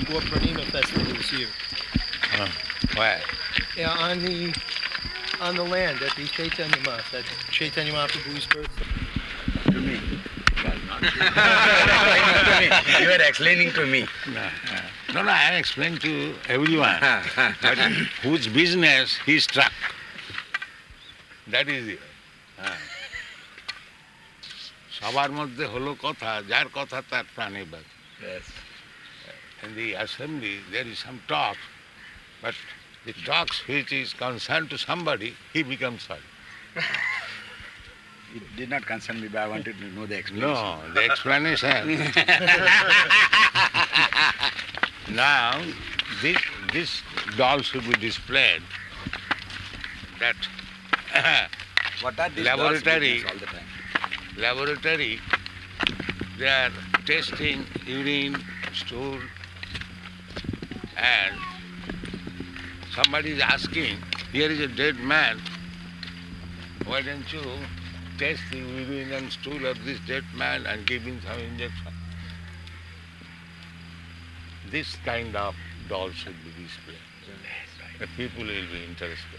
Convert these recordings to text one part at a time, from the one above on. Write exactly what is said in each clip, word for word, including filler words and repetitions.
four Purnima festivals here. Uh, where? Yeah, on the on the land at the Chaitanya Math, at Chaitanya Mahaprabhu's birthday. To me. Well, not to me. You are explaining to me. No, uh, no, no, I explained to everyone. But whose business he struck. That is it. Uh. সবার মধ্যে হলো কথা, যার কথা তার প্রাণে বাজে। Yes. In the assembly there is some talk, but the talks which is concerned to somebody, he becomes sorry. It did not concern me, but I wanted to know the explanation. No, the explanation. Now, this, this doll should be displayed. That What are these Laboratory. dolls' business all the time? laboratory, they are testing urine, stool, and somebody is asking, here is a dead man, why don't you test the urine and stool of this dead man and give him some injection? This kind of doll should be displayed. The people will be interested.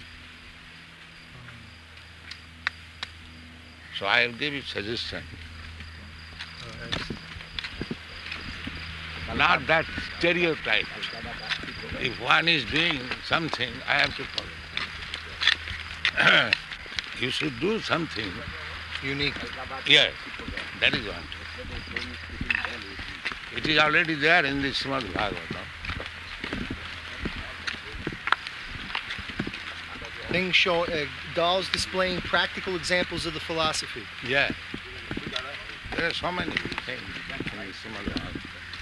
So I will give you suggestion. Not that stereotype. If one is doing something, I have to follow. You should do something Unique. Yes, that is one. It is already there in the Srimad Bhagavatam. Things show uh, dolls displaying practical examples of the philosophy. Yeah. There are so many things in the Srimad Bhagavatam.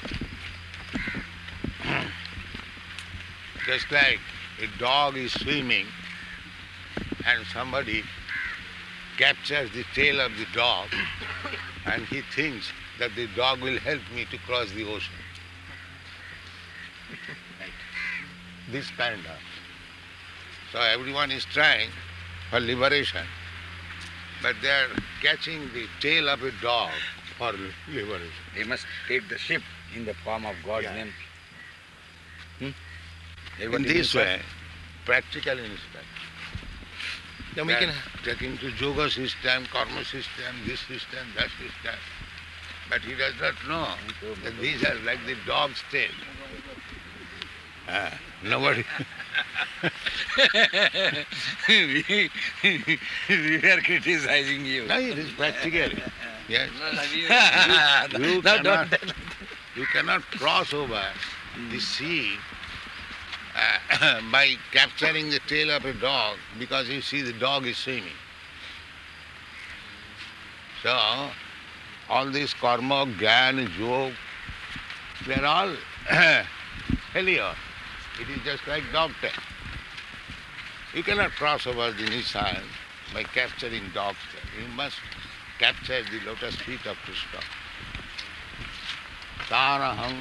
Just like a dog is swimming and somebody captures the tail of the dog and he thinks that the dog will help me to cross the ocean. This kind of. So everyone is trying for liberation, but they are catching the tail of a dog for liberation. They must take the ship in the form of God's Yeah. name. Hmm? In this way, practical instance. Then we can. Taking to yoga system, karma system, this system, that system. But he does not know that these are like the dog's tail. Ah, nobody. we, we are criticizing you. No, it is practical. Yes. No, You no, cannot, don't- you cannot cross over the sea uh, by capturing the tail of a dog because you see the dog is swimming. So, all this karma, jnana, yoga, they are all failure. It is just like dog tail. You cannot cross over the Nissan by capturing dog's tail. You must capture the lotus feet of Krishna. Taraham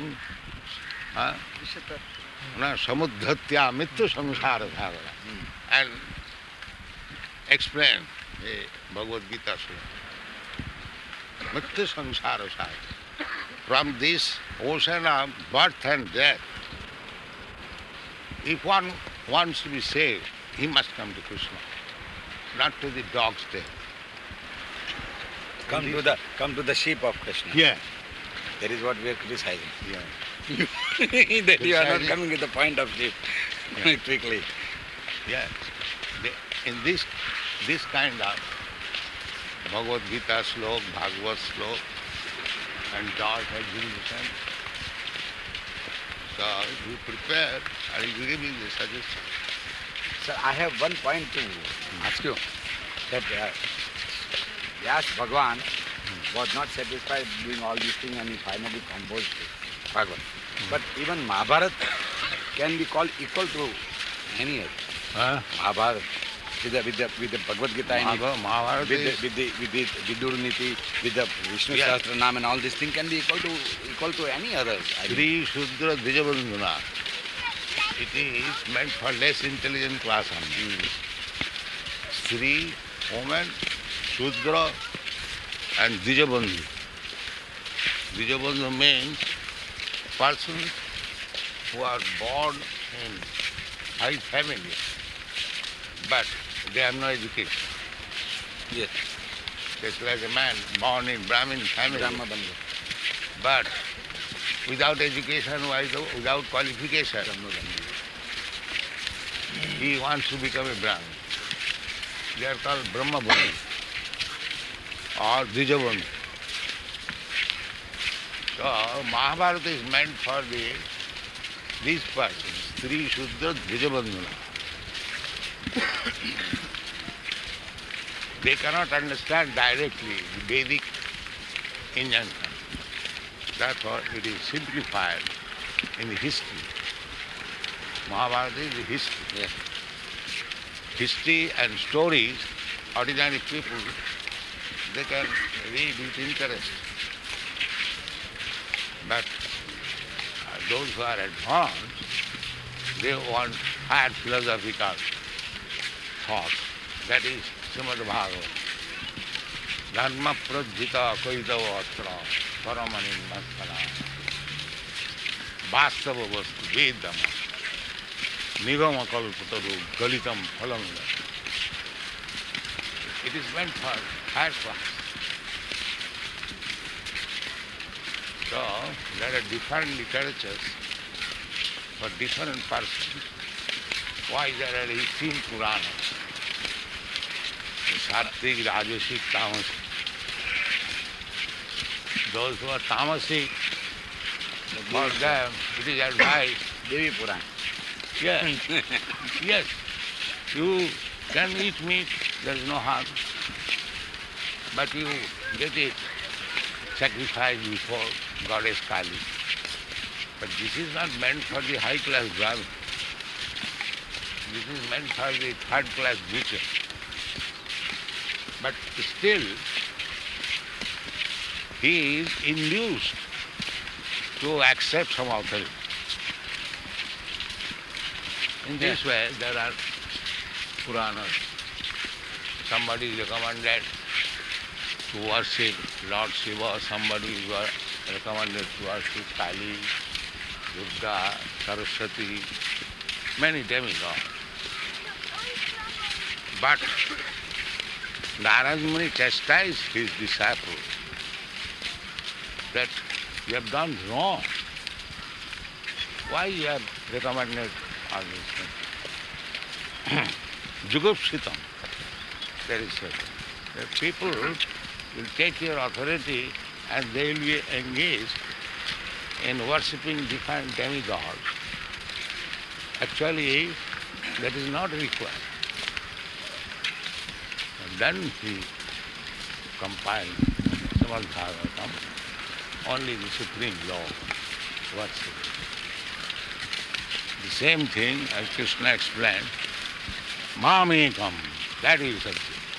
samudhatya mittu samsara sagara. And explain the Bhagavad Gita sloka. Mittu samsara sagara. From this ocean of birth and death, if one wants to be saved, he must come to Krishna, not to the dog's tail. Come to the come to the sheep of Krishna. Yeah. That is what we are criticizing. Yeah. That you are not Criticizing. coming to the point of sheep Yeah. quickly. Yeah. The- In this this kind of Bhagavad Gita slok, Bhagavad slok, and dog exhibition, so you prepare and you give me the suggestion. Sir, I have one point to ask you. That uh, Vyas Bhagwan was not satisfied doing all these things and he finally composed Bhagavad. But even Mahabharata can be called equal to any other. Huh? Mahabharata with the, with the, with the Bhagavad Gita in it, Mahabharata, Mahabharata with the, is- with the, with the Vidur Niti, with the Vishnu Yeah. Sahasranam and all these things can be equal to equal to any other. I mean, Sri Shudra Dijabandhuna. It is meant for less intelligent class only. Sri, woman, Shudra, and Dijabandhu. Dijabandhu means person who are born in high family, but they have no education. Yes. Just like a man born in Brahmin family, Brahma Bandhu. but without education, without qualification, Brahma Bandhu. he wants to become a Brahmin. They are called Brahma Bandhu or Dvijabandhu. So Mahabharata is meant for the these persons, Sri Shuddha Dvijabandhuna. They cannot understand directly the Vedic injunction. Therefore it is simplified in the history. Mahabharata is the history. Yes. History and stories, ordinary people, they can read with interest. But uh, those who are advanced, they want higher philosophical thought. That is Srimad Bhagavatam. Dharma prajjita kaitava atra paramanim bhaskala vastava vastu vedama nigama kalpataru galitam phalam. It is meant for higher class. So there are different literatures for different persons. Why there are eighteen Puranas? Sattvic, Rajasic, Tamasic. Those who are Tamasic, for them it is advised. Devi Puran. Yes, yes, you can eat meat, there is no harm. But you get it sacrificed before Goddess Kali. But this is not meant for the high class Brahmin. This is meant for the third class butcher. But still, he is induced to accept some authority. In this way, there are Puranas. Somebody is recommended to worship Lord Shiva, somebody is recommended to worship Kali, Durga, Saraswati, many demigods. But Narad Muni chastised his disciple that you have done wrong. Why you have recommended all these things? Jugupsitam, there is said. The people will take your authority and they will be engaged in worshipping different demigods. Actually, that is not required. And then he compiled Srimad Bhagavatam, only the supreme law, worship. The same thing as Krishna explained, Mamekam, that is subject.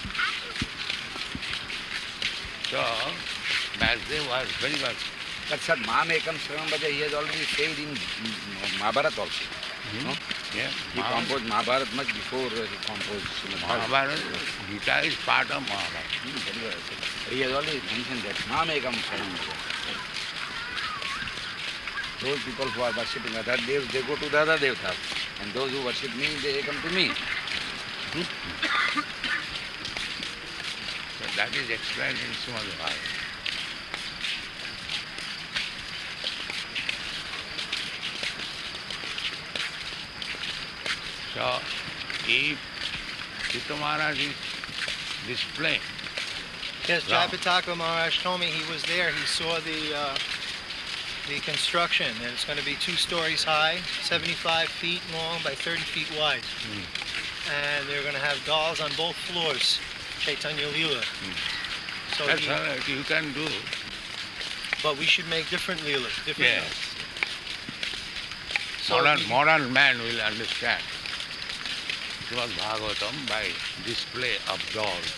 So, Vasudev was very much. But sir, Mamekam Srimad Bhaja, he has already said in Mahabharata also. Hmm? No? Yeah, He Maha- composed Mahabharata much before uh, he composed Srimad Bhagavatam. Mahabharata, Gita is part of Mahabharata. Hmm, very well said. He has already mentioned that Mamekam Srimad Bhaja. Those people who are worshipping other devs, they go to the other devtas. And those who worship me, they come to me. So that is explained in Srimad Bhagavatam. So, if Chitta Maharaj is displaying, Yes, Wow. Jayapataka Maharaj told me he was there. He saw the uh, the construction, and it's going to be two stories high, seventy-five feet long by thirty feet wide. And they're going to have dolls on both floors, Chaitanya Leela. So that's he- all right, you can do. but we should make different Leelas, different. Yes. So Modern, he- modern man will understand Srimad Bhagavatam by display of dolls.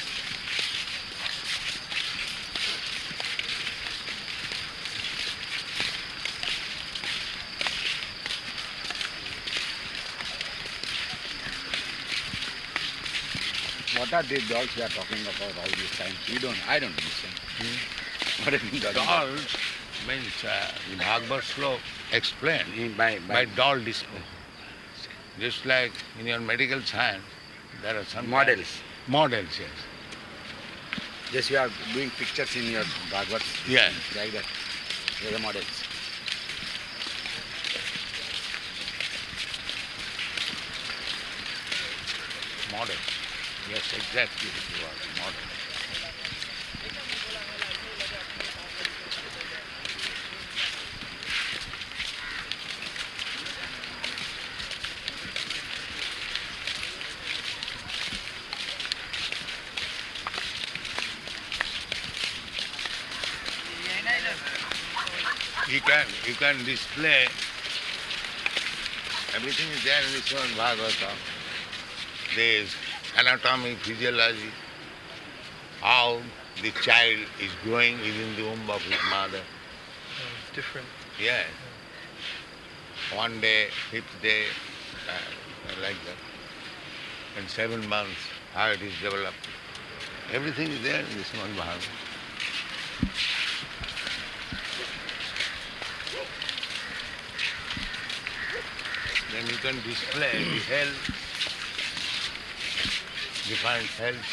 What are these dolls we are talking about all this time? We don't, I don't understand. What are these dolls? Dolls means uh, the Bhagavad Slok explained In- by, by by doll display. Just like in your medical science, there are some models. Models, yes. Yes, you are doing pictures in your Bhagavad. Yes. Like that. They are the models. Model. Yes, exactly. You are model. You can you can display everything is there in this one Bhagavatam. There is anatomy, physiology, how the child is growing within the womb of his mother. Uh, different. Yes. One day, fifth day, uh, like that. And seven months, how it is developed. Everything is there in this one Bhagavatam. Then you can display the health, define health.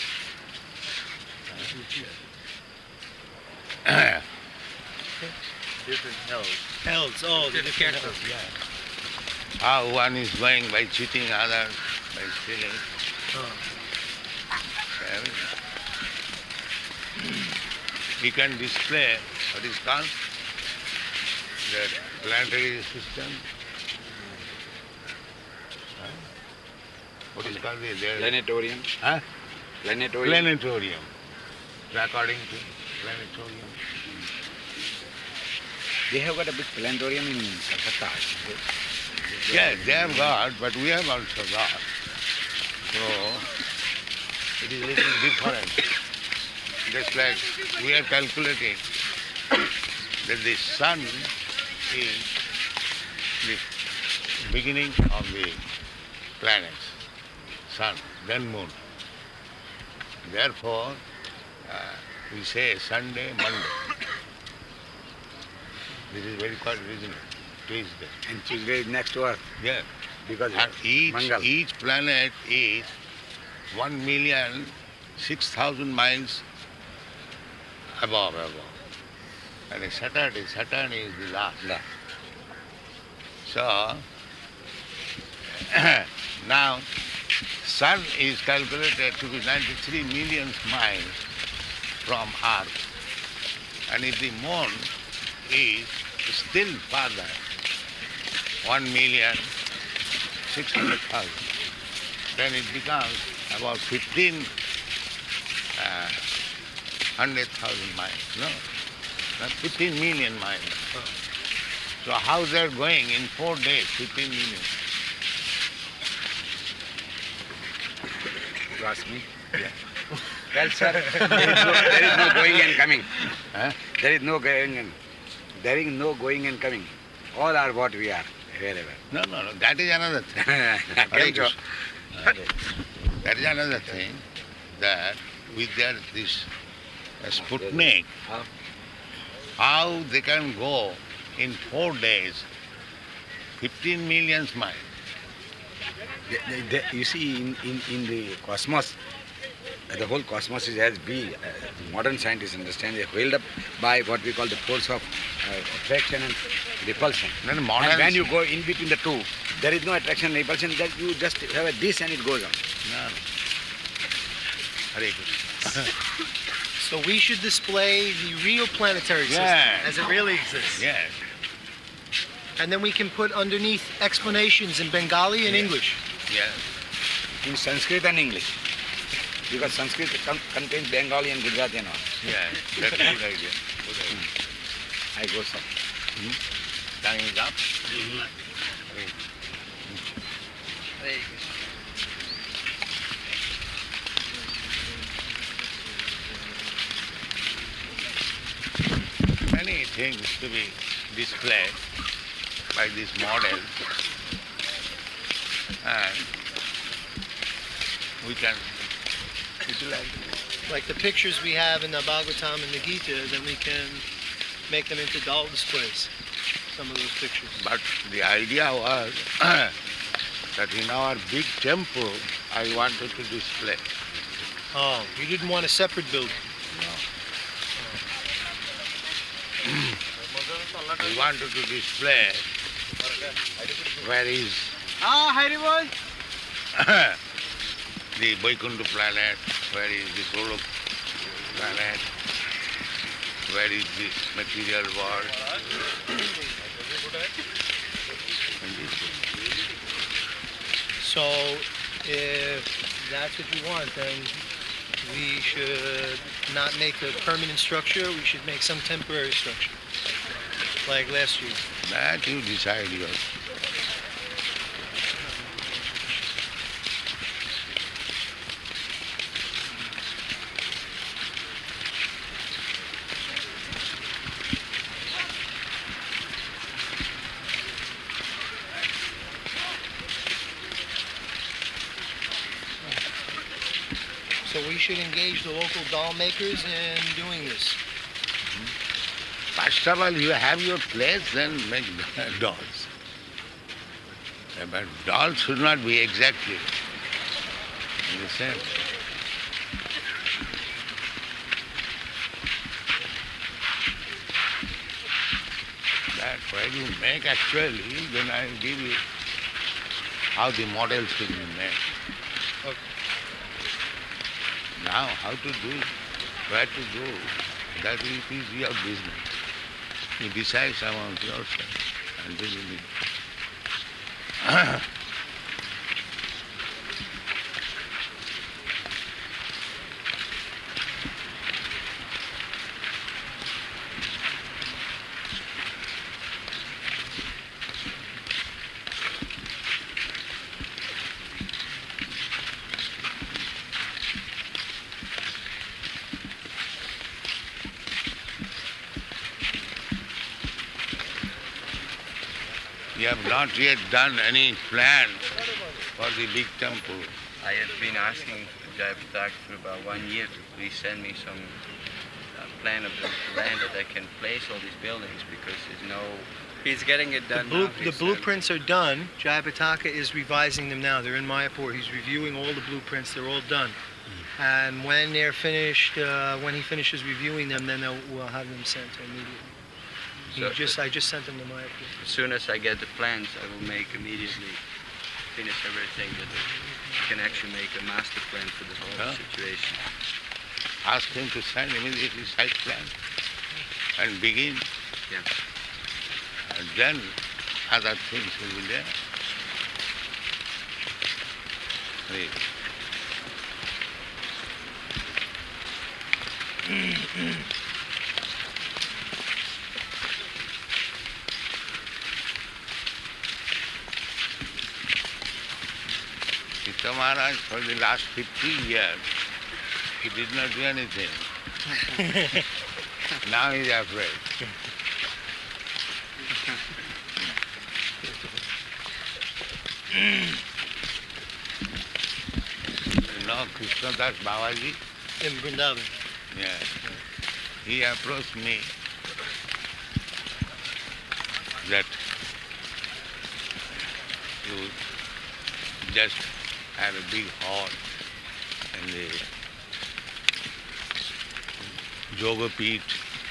Different health. Hells, oh, the different characters. hells, yeah. How one is going by cheating others, by stealing. Oh. Everything. You can display what is called the planetary system. Huh? What is called the the- Planetarium. Huh? Planetarium. Planetarium. According to planetarium. They have got a big planetarium in Calcutta. Yes, they have got, but we have also got. So it is little different. Just like we are calculating that the sun is the beginning of the planets, sun, then moon. Therefore, uh, we say Sunday, Monday. This is very quite reasonable. Tuesday. And Tuesday is next to Earth. Yes. Because And each, Mangal. each planet is one million six thousand miles above, above. And a Saturn, Saturn is the last. La. So, now, Sun is calculated to be ninety-three million miles from Earth. And if the Moon is still farther, one million six hundred thousand, then it becomes about fifteen uh, hundred thousand miles. No, not fifteen million miles. So how they're going in four days, fifteen million? You ask me? Well, sir, there is, no, there is no going and coming. Huh? There is no going and there is no going and coming. All are what we are, wherever. No, no, no, that is another thing. Hare Come to- Krishna. That is another thing, that with their this uh, Sputnik, Huh? how they can go in four days, fifteen million miles. The- the- the- you see, in, in, in the cosmos, uh, the whole cosmos is as we, uh, modern scientists understand, is held up by what we call the force of uh, attraction and repulsion. Then modern And when you go in between the two, there is no attraction and repulsion, that you just have a this and it goes on. No, no. Hare Krishna. So we should display the real planetary system Yes. as it really exists. Yes. And then we can put underneath explanations in Bengali and Yes. English. Yes. In Sanskrit and English. Because Sanskrit con- contains Bengali and Gujarati and all. Yes. That's a good idea. Good idea. I go some. Time is up. Many things to be displayed by these models, and we can utilize it. Like the pictures we have in the Bhagavatam and the Gita, then we can make them into doll displays. Some of those pictures. But the idea was that in our big temple, I wanted to display. Oh, you didn't want a separate building. We wanted to display where is Ah, Haribol. the Vaikuntha planet, where is the Golok planet, where is this material world. And this way. So, if that's what you want, then we should not make a permanent structure. We should make some temporary structure, like last year. That you decide yours. So we should engage the local doll makers in doing this. First of all, you have your place, then make dolls. But dolls should not be exactly the same. That when you make actually, then I will give you how the models will be made. Okay. Now, how to do it, where to go, that it is your business. You decide among yourself and then you need. You have not yet done any plan for the big temple. I have been asking Jayapataka for about one year to please send me some uh, plan of the land that I can place all these buildings because there's no... He's getting it The, done blue, now. the He's, um, blueprints are done. Jayapataka is revising them now. They're in Mayapur. He's reviewing all the blueprints. They're all done. And when they're finished, uh, when he finishes reviewing them, then they'll, we'll have them sent immediately. He So- just, I just sent them to Mayapur. As soon as I get the plans, I will make immediately, finish everything that we can actually make a master plan for the whole Yeah. situation. Ask him to send immediately site plan and begin. Yeah. And then other things will be there. Read. Sita Maharaj, for the last fifty years, he did not do anything. Now he is afraid. You know Krishnadas Babaji? In Vrindavan. Yeah. He approached me that you just had a big hall and the yoga pit.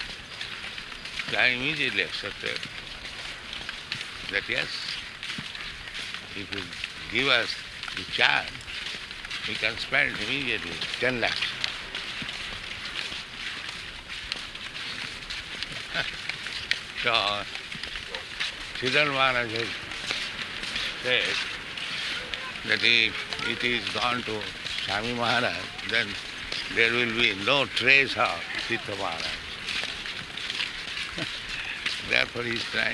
I immediately accepted that yes, if you give us the chance, we can spend immediately ten lakhs. So, Siddhartha Maharaj has said that if it is gone to Swami Maharaj, then there will be no trace of Siddhartha Maharaj. Therefore he is trying.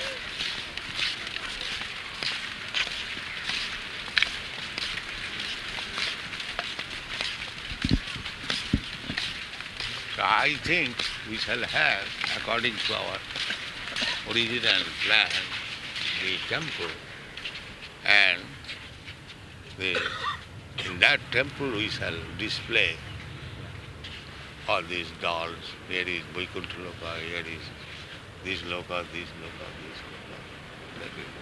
So I think we shall have, according to our original plan, the temple, and the, in that temple we shall display all these dolls. Here is Vaikuntha Loka, here is This loka, this loka, this loka. That is.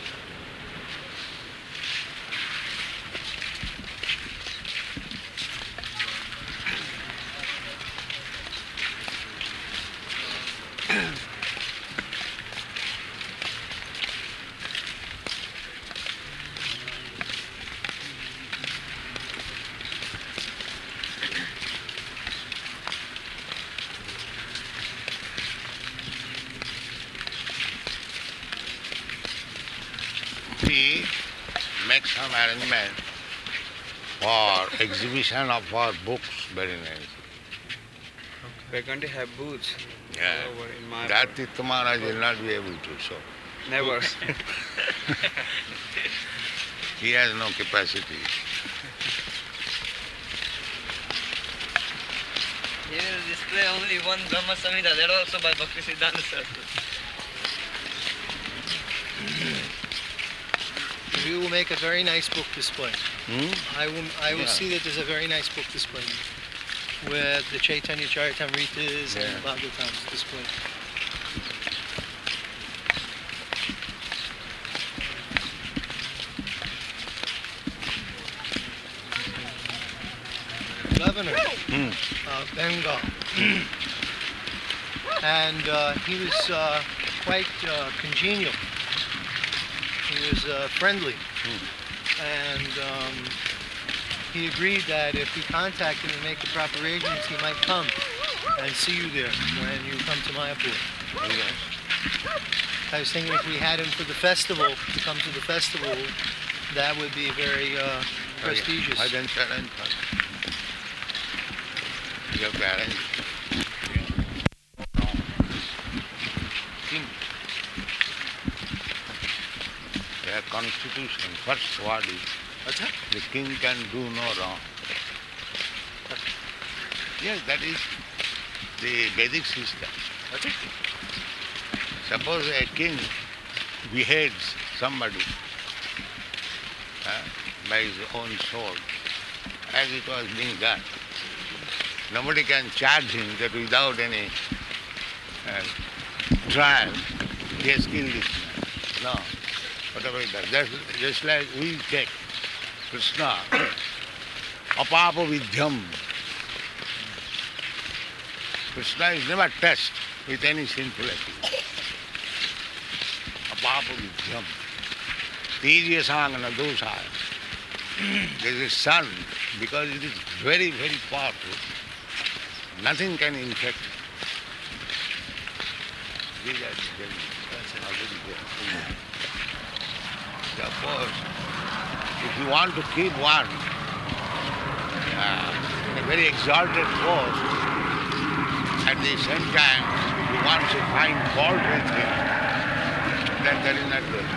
We make some arrangement for exhibition of our books, very nice. We're going to have booths Yeah. over in my That Tirtha Maharaj will not be able to show. Never. He has no capacity. He will display only one Brahma Samhita, that also by Bhakti Siddhanta Saraswati. We will make a very nice book display. Hmm? I will I will Yeah. see that there's a very nice book display with the Chaitanya Charitamritas Yeah. and Bhagavatams displayed. Governor Hmm. of Bengal. And uh, he was uh, quite uh, congenial. He was uh, friendly. And um, he agreed that if we contacted him and make the proper arrangements, he might come and see you there when you come to Mayapur. I was thinking if we had him for the festival, to come to the festival, that would be very uh, prestigious. I then arrange for it. You have to arrange. King. Their constitution, first word is, the king can do no wrong. Yes, that is the Vedic system. Suppose a king beheads somebody uh, by his own sword, as it was being done. Nobody can charge him that without any uh, trial he has killed this man. No. Whatever it does. Just, just like we take Krishna, apapa vidyam. Krishna is never touched with any sinful activity. Apapa vidyam. Tejasangana dosaya. There is a sun, because it is very, very powerful. Nothing can infect it. These are the already there. Suppose, if you want to keep one uh, in a very exalted post, at the same time, if you want to find fault with him, then that is not good.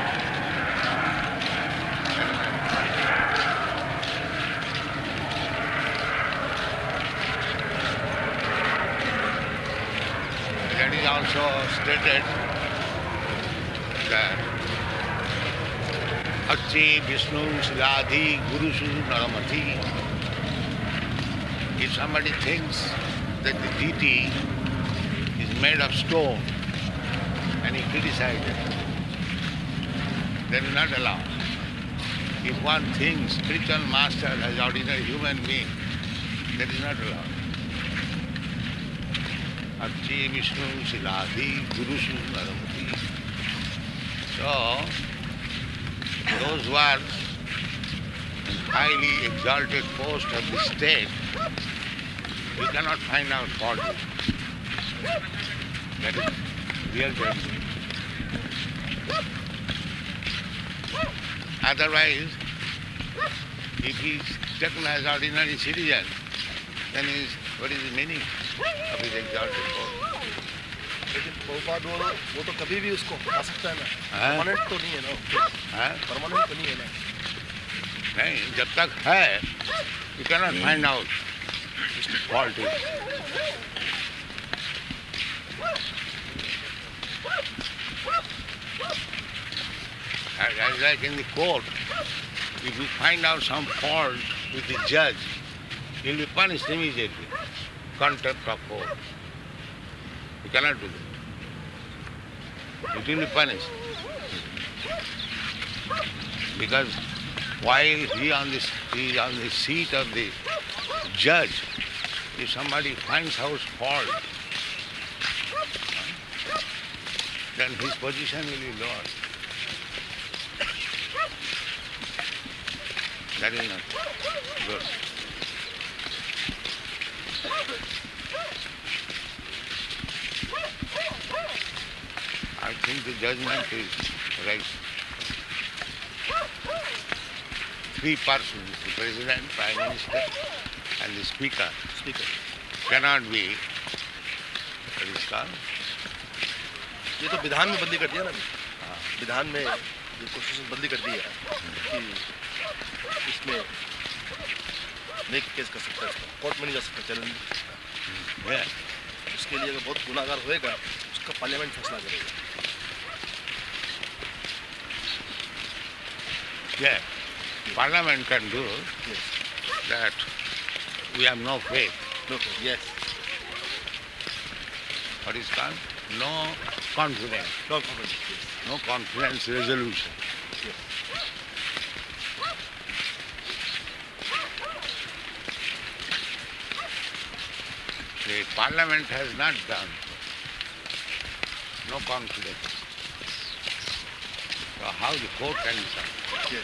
That is also stated that Achi Vishnu Siddhadhi Gurusu Naramati. If somebody thinks that the deity is made of stone and he criticizes it, that is not allowed. If one thinks spiritual master as ordinary human being, that is not allowed. Archi Vishnu Siladhi Gurusu Naramati. So, those who are in highly exalted post of the state, you cannot find out fault. That is real danger. Otherwise, if he is taken as ordinary citizen, then is, what is the meaning of his exalted post? लेकिन बहुपाद वो वो तो कभी भी उसको खा सकता है ना, हाँ? परमानेंट तो नहीं है ना, Huh? परमानेंट तो नहीं है ना. नहीं, जब तक है, you cannot find out fault. As like in the court, if you find out some fault with the judge, he'll be punished immediately. Contempt of court. You cannot do that. it will be punished. Because while he on this he on the seat of the judge, if somebody finds out fault, then his position will be lost. That is not good. I think the judgment is right. Three persons, the President, Prime Minister and the Speaker, speaker cannot be, what is called? ये तो विधान में बदली कर दिया ना अभी। विधान में ये कॉन्स्टिट्यूशन बदली कर दी है कि इसमें नहीं केस कर सकता है, कोर्ट में नहीं जा सकता चैलेंज। Yeah. उसके लिए अगर बहुत गुनाहगार होएगा उसका पार्लियामेंट फैसला करेगा। Yeah. Parliament can do Yes. that. We have no faith. No, yes. What is called? No confidence. No confidence. Yes. No confidence resolution. Yes. The Parliament has not done. No confidence. So how the court can decide? Yes.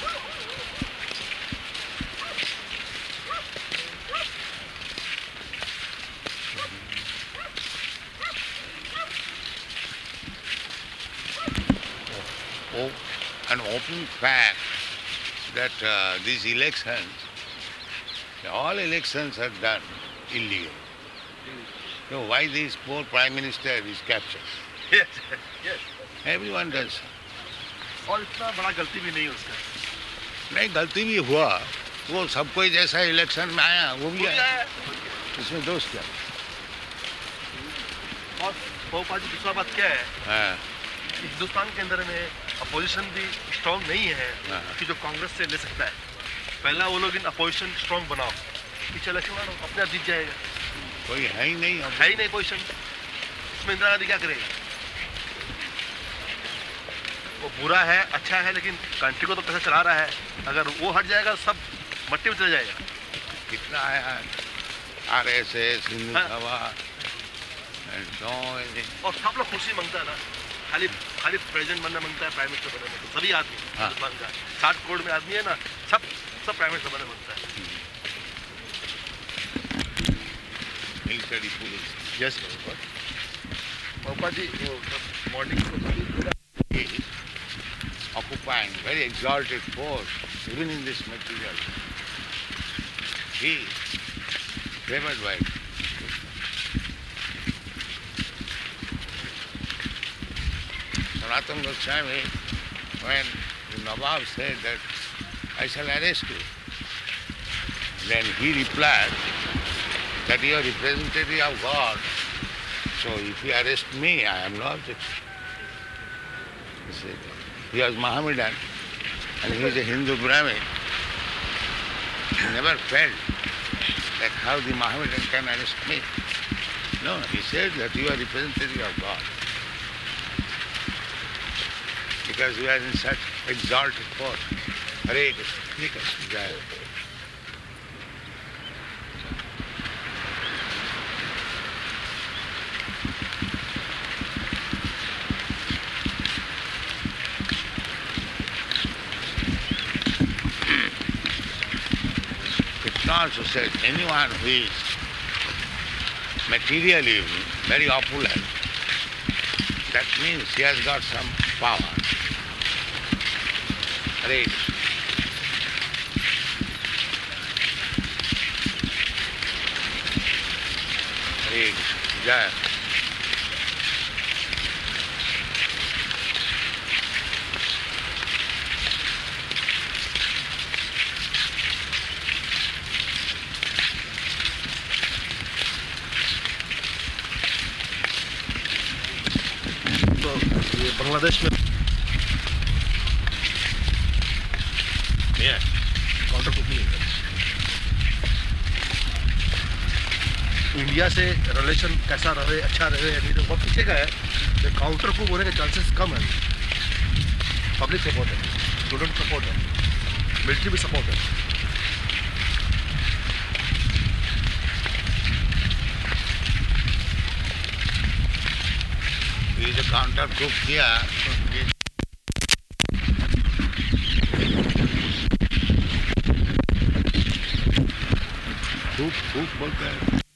Oh, an open fact that uh, these elections, all elections are done illegal. So why this poor Prime Minister is captured? Yes. Yes. Everyone does. और इतना बड़ा गलती भी नहीं उसका। नहीं, गलती भी हुआ, वो सब कोई जैसा इलेक्शन में आया वो भी आया, इसमें दोष क्या? और बहुपा जी दूसरा बात क्या है हाँ, कि हिंदुस्तान के अंदर में अपोजिशन भी स्ट्रॉन्ग नहीं है हाँ। कि जो कांग्रेस से ले सकता है। पहला वो लोग इन अपोजिशन स्ट्रॉन्ग बनाओ, पीछे इलेक्शन लड़ो, अपने आप जीत जाएगा। कोई है ही नहीं अब। है ही नहीं पोजिशन, इसमें इंदिरा गांधी क्या करेगा? वो बुरा है, अच्छा है, लेकिन कंट्री को तो कैसे चला रहा है। अगर वो हट जाएगा सब मट्टी में चला जाएगा। कितना आया आर एस एस, हिंदू हाँ। सभा, और सब लोग खुशी मांगता है ना, खाली खाली प्रेसिडेंट बनना मांगता है, प्राइम मिनिस्टर बनना मांगता है, सभी आदमी हाँ। हिंदुस्तान का साठ करोड़ में आदमी है ना, सब सब प्राइम मिनिस्टर बनना मांगता है। Military police yes papa ji, वो morning occupying very exalted post, even in this material. He favored by it. Sanatana Goswami, when the Nawab said that I shall arrest you, then he replied that you are representative of God, so if you arrest me, I am no objection. He said, he was Mohammedan and he is a Hindu Brahmin. He never felt that how the Mohammedan can arrest me. No, he said that you are representative of God. Because we are in such exalted post. Hare Krishna, Hare Krishna, Jai. Krishna also said, anyone who is materially very opulent, that means he has got some power. Hare Krishna. Hare Krishna. Jai. तो ये बांग्लादेश में counter कुछ नहीं है। India से relation कैसा रहे, अच्छा रहे या नहीं, तो बहुत पीछे का है। काउंटर को होने के चांसेस कम है. पब्लिक सपोर्ट है, स्टूडेंट सपोर्ट है, मिलिट्री भी सपोर्ट है. ये जो काउंटर बुक किया तो ये खूब खूब बोलते हैं.